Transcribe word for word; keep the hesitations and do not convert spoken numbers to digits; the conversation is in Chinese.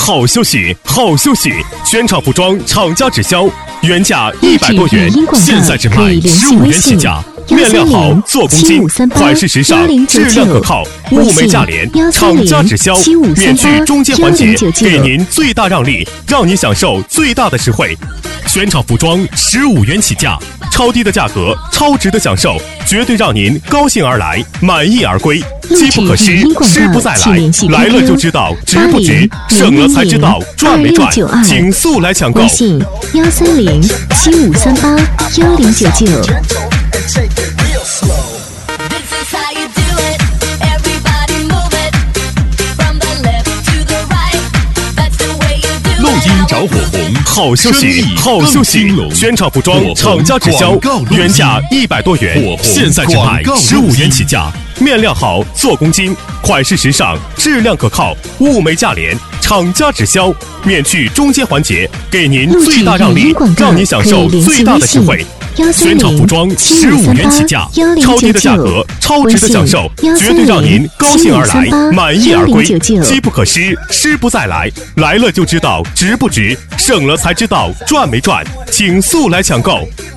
好休息，好休息！全场服装厂家直销，原价一百多元，现在只卖十五元起价。面料好，做工精，款式时尚，质量可靠，物美价廉，厂家直销，免去中间环节，给您最大让利，让您享受最大的实惠。全场服装十五元起价，超低的价格，超值的享受，绝对让您高兴而来，满意而归。机不可失，失不再来，来了就知道值不值，省了才知道赚没赚，请速来抢购。 微信幺三零七五三八幺零九九。 录音找火红，好休息，好休息！全场服装厂家直销，原价一百多元，现在只卖十五元起价。面料好，做工精，款式时尚，质量可靠，物美价廉，厂家直销，免去中间环节，给您最大让利，让您享受最大的实惠。全场服装十五元起价，超低的价格，超值的享受，绝对让您高兴而来，满意而归。机不可失，失不再来，来了就知道值不值，省了才知道赚没赚，请速来抢购。